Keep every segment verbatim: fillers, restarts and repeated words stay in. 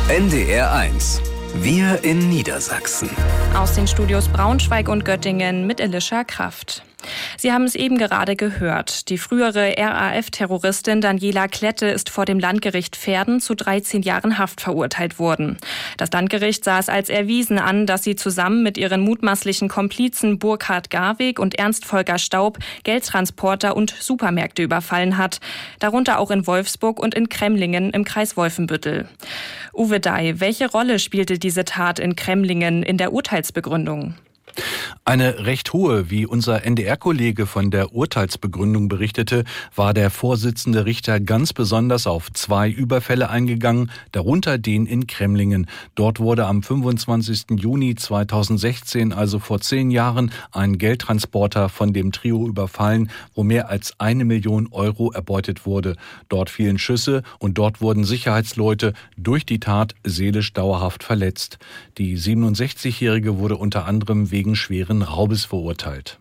N D R eins. Wir in Niedersachsen. Aus den Studios Braunschweig und Göttingen mit Elisha Kraft. Sie haben es eben gerade gehört. Die frühere R A F-Terroristin Daniela Klette ist vor dem Landgericht Verden zu dreizehn Jahren Haft verurteilt worden. Das Landgericht sah es als erwiesen an, dass sie zusammen mit ihren mutmaßlichen Komplizen Burkhard Garweg und Ernst Volker Staub Geldtransporter und Supermärkte überfallen hat. Darunter auch in Wolfsburg und in Cremlingen im Kreis Wolfenbüttel. Uwe Dey, welche Rolle spielte diese Tat in Cremlingen in der Urteilsbegründung? Eine recht hohe, wie unser N D R-Kollege von der Urteilsbegründung berichtete, war der Vorsitzende Richter ganz besonders auf zwei Überfälle eingegangen, darunter den in Cremlingen. Dort wurde am fünfundzwanzigsten Juni zweitausendsechzehn, also vor zehn Jahren, ein Geldtransporter von dem Trio überfallen, wo mehr als eine Million Euro erbeutet wurde. Dort fielen Schüsse und dort wurden Sicherheitsleute durch die Tat seelisch dauerhaft verletzt. Die siebenundsechzigjährige wurde unter anderem wegen schweren Raubes verurteilt.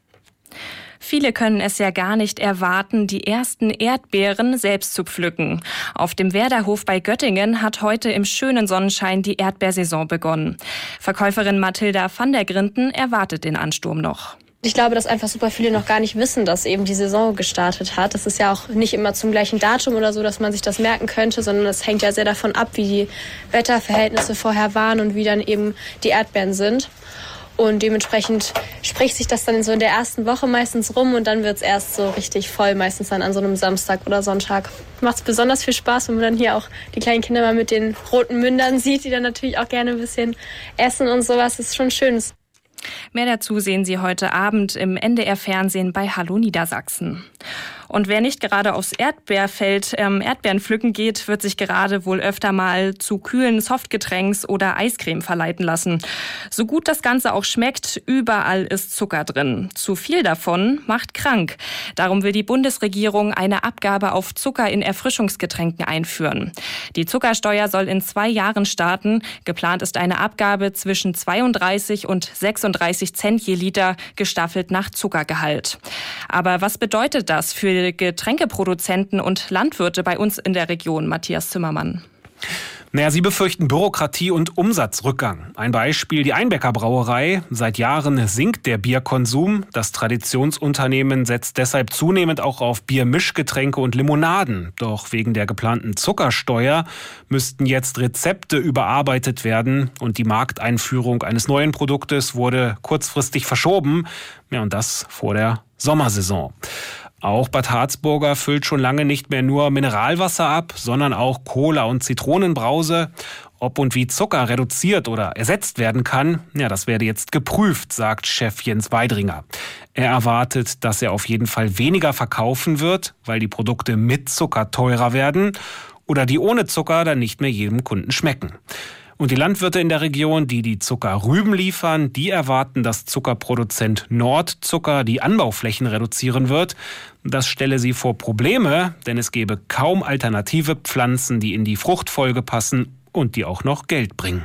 Viele können es ja gar nicht erwarten, die ersten Erdbeeren selbst zu pflücken. Auf dem Werderhof bei Göttingen hat heute im schönen Sonnenschein die Erdbeersaison begonnen. Verkäuferin Mathilda van der Grinden erwartet den Ansturm noch. Ich glaube, dass einfach super viele noch gar nicht wissen, dass eben die Saison gestartet hat. Das ist ja auch nicht immer zum gleichen Datum oder so, dass man sich das merken könnte, sondern es hängt ja sehr davon ab, wie die Wetterverhältnisse vorher waren und wie dann eben die Erdbeeren sind. Und dementsprechend spricht sich das dann so in der ersten Woche meistens rum und dann wird es erst so richtig voll, meistens dann an so einem Samstag oder Sonntag. Macht es besonders viel Spaß, wenn man dann hier auch die kleinen Kinder mal mit den roten Mündern sieht, die dann natürlich auch gerne ein bisschen essen und sowas. Das ist schon schön. Mehr dazu sehen Sie heute Abend im N D R-Fernsehen bei Hallo Niedersachsen. Und wer nicht gerade aufs Erdbeerfeld ähm, Erdbeeren pflücken geht, wird sich gerade wohl öfter mal zu kühlen Softgetränks oder Eiscreme verleiten lassen. So gut das Ganze auch schmeckt, überall ist Zucker drin. Zu viel davon macht krank. Darum will die Bundesregierung eine Abgabe auf Zucker in Erfrischungsgetränken einführen. Die Zuckersteuer soll in zwei Jahren starten. Geplant ist eine Abgabe zwischen zweiunddreißig und sechsunddreißig Cent je Liter, gestaffelt nach Zuckergehalt. Aber was bedeutet das für Getränkeproduzenten und Landwirte bei uns in der Region, Matthias Zimmermann? Naja, sie befürchten Bürokratie und Umsatzrückgang. Ein Beispiel, die Einbecker Brauerei. Seit Jahren sinkt der Bierkonsum. Das Traditionsunternehmen setzt deshalb zunehmend auch auf Biermischgetränke und Limonaden. Doch wegen der geplanten Zuckersteuer müssten jetzt Rezepte überarbeitet werden. Und die Markteinführung eines neuen Produktes wurde kurzfristig verschoben. Ja, und das vor der Sommersaison. Auch Bad Harzburger füllt schon lange nicht mehr nur Mineralwasser ab, sondern auch Cola und Zitronenbrause. Ob und wie Zucker reduziert oder ersetzt werden kann, ja, das werde jetzt geprüft, sagt Chef Jens Weidringer. Er erwartet, dass er auf jeden Fall weniger verkaufen wird, weil die Produkte mit Zucker teurer werden oder die ohne Zucker dann nicht mehr jedem Kunden schmecken. Und die Landwirte in der Region, die die Zuckerrüben liefern, die erwarten, dass Zuckerproduzent Nordzucker die Anbauflächen reduzieren wird. Das stelle sie vor Probleme, denn es gäbe kaum alternative Pflanzen, die in die Fruchtfolge passen und die auch noch Geld bringen.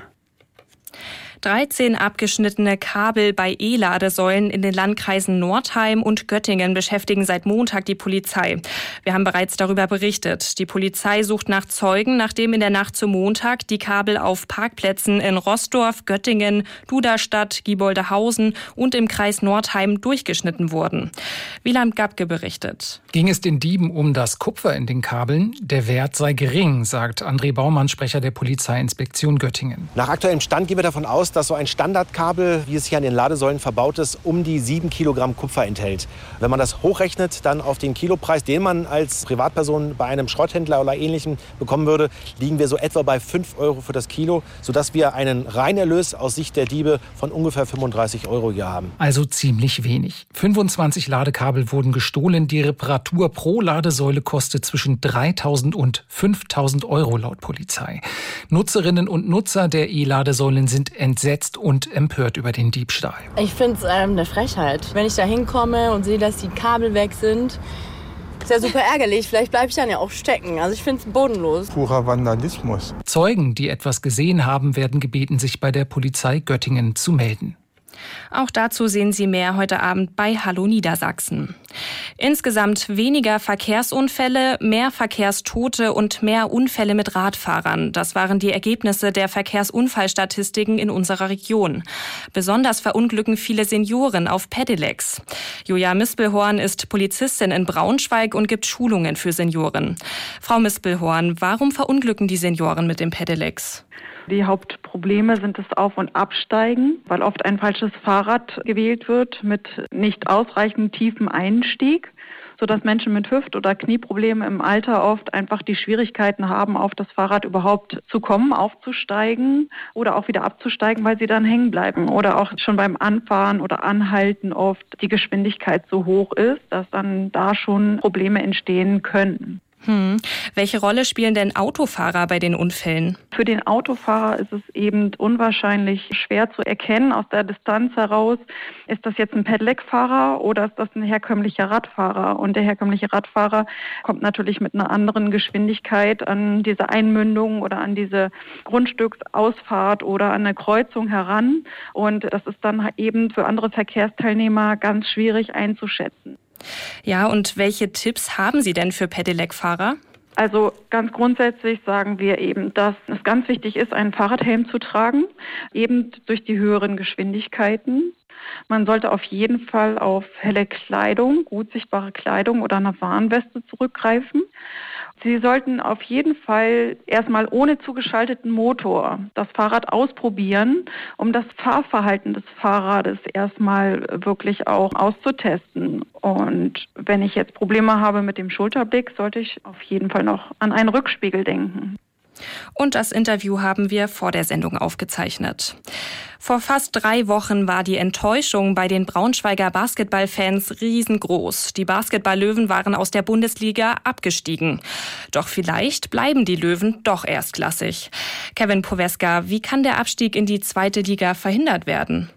dreizehn abgeschnittene Kabel bei E-Ladesäulen in den Landkreisen Nordheim und Göttingen beschäftigen seit Montag die Polizei. Wir haben bereits darüber berichtet. Die Polizei sucht nach Zeugen, nachdem in der Nacht zum Montag die Kabel auf Parkplätzen in Roßdorf, Göttingen, Duderstadt, Gieboldehausen und im Kreis Nordheim durchgeschnitten wurden. Wieland Gabke berichtet. Ging es den Dieben um das Kupfer in den Kabeln? Der Wert sei gering, sagt André Baumann, Sprecher der Polizeiinspektion Göttingen. Nach aktuellem Stand gehen wir davon aus, dass so ein Standardkabel, wie es hier an den Ladesäulen verbaut ist, um die sieben Kilogramm Kupfer enthält. Wenn man das hochrechnet, dann auf den Kilopreis, den man als Privatperson bei einem Schrotthändler oder Ähnlichem bekommen würde, liegen wir so etwa bei fünf Euro für das Kilo, sodass wir einen Reinerlös aus Sicht der Diebe von ungefähr fünfunddreißig Euro hier haben. Also ziemlich wenig. fünfundzwanzig Ladekabel wurden gestohlen. Die Reparatur pro Ladesäule kostet zwischen dreitausend und fünftausend Euro laut Polizei. Nutzerinnen und Nutzer der E-Ladesäulen sind entsetzt und empört über den Diebstahl. Ich finde es ähm, eine Frechheit. Wenn ich da hinkomme und sehe, dass die Kabel weg sind, ist ja super ärgerlich. Vielleicht bleibe ich dann ja auch stecken. Also ich finde es bodenlos. Purer Vandalismus. Zeugen, die etwas gesehen haben, werden gebeten, sich bei der Polizei Göttingen zu melden. Auch dazu sehen Sie mehr heute Abend bei Hallo Niedersachsen. Insgesamt weniger Verkehrsunfälle, mehr Verkehrstote und mehr Unfälle mit Radfahrern. Das waren die Ergebnisse der Verkehrsunfallstatistiken in unserer Region. Besonders verunglücken viele Senioren auf Pedelecs. Julia Mispelhorn ist Polizistin in Braunschweig und gibt Schulungen für Senioren. Frau Mispelhorn, warum verunglücken die Senioren mit den Pedelecs? Die Hauptprobleme sind das Auf- und Absteigen, weil oft ein falsches Fahrrad gewählt wird mit nicht ausreichend tiefem Einstieg, sodass Menschen mit Hüft- oder Knieproblemen im Alter oft einfach die Schwierigkeiten haben, auf das Fahrrad überhaupt zu kommen, aufzusteigen oder auch wieder abzusteigen, weil sie dann hängen bleiben. Oder auch schon beim Anfahren oder Anhalten oft die Geschwindigkeit so hoch ist, dass dann da schon Probleme entstehen können. Hm. Welche Rolle spielen denn Autofahrer bei den Unfällen? Für den Autofahrer ist es eben unwahrscheinlich schwer zu erkennen aus der Distanz heraus, ist das jetzt ein Pedelec-Fahrer oder ist das ein herkömmlicher Radfahrer? Und der herkömmliche Radfahrer kommt natürlich mit einer anderen Geschwindigkeit an diese Einmündung oder an diese Grundstücksausfahrt oder an eine Kreuzung heran. Und das ist dann eben für andere Verkehrsteilnehmer ganz schwierig einzuschätzen. Ja, und welche Tipps haben Sie denn für Pedelec-Fahrer? Also ganz grundsätzlich sagen wir eben, dass es ganz wichtig ist, einen Fahrradhelm zu tragen, eben durch die höheren Geschwindigkeiten. Man sollte auf jeden Fall auf helle Kleidung, gut sichtbare Kleidung oder eine Warnweste zurückgreifen. Sie sollten auf jeden Fall erstmal ohne zugeschalteten Motor das Fahrrad ausprobieren, um das Fahrverhalten des Fahrrades erstmal wirklich auch auszutesten. Und wenn ich jetzt Probleme habe mit dem Schulterblick, sollte ich auf jeden Fall noch an einen Rückspiegel denken. Und das Interview haben wir vor der Sendung aufgezeichnet. Vor fast drei Wochen war die Enttäuschung bei den Braunschweiger Basketballfans riesengroß. Die Basketball-Löwen waren aus der Bundesliga abgestiegen. Doch vielleicht bleiben die Löwen doch erstklassig. Kevin Poweska, wie kann der Abstieg in die zweite Liga verhindert werden?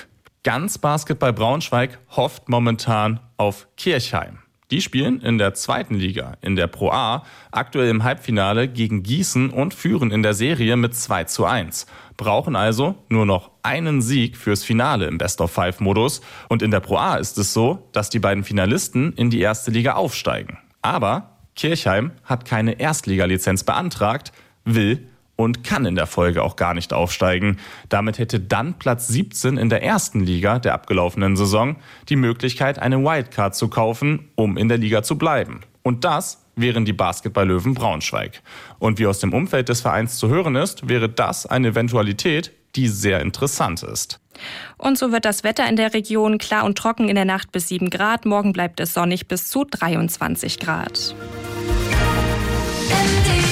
Ganz Basketball Braunschweig hofft momentan auf Kirchheim. Die spielen in der zweiten Liga, in der Pro A, aktuell im Halbfinale gegen Gießen und führen in der Serie mit zwei zu eins. Brauchen also nur noch einen Sieg fürs Finale im Best-of-Five-Modus. Und in der Pro A ist es so, dass die beiden Finalisten in die erste Liga aufsteigen. Aber Kirchheim hat keine Erstligalizenz beantragt, will und kann in der Folge auch gar nicht aufsteigen. Damit hätte dann Platz siebzehn in der ersten Liga der abgelaufenen Saison die Möglichkeit, eine Wildcard zu kaufen, um in der Liga zu bleiben. Und das wären die Basketball-Löwen Braunschweig. Und wie aus dem Umfeld des Vereins zu hören ist, wäre das eine Eventualität, die sehr interessant ist. Und so wird das Wetter in der Region klar und trocken in der Nacht bis sieben Grad. Morgen bleibt es sonnig bis zu dreiundzwanzig Grad. M D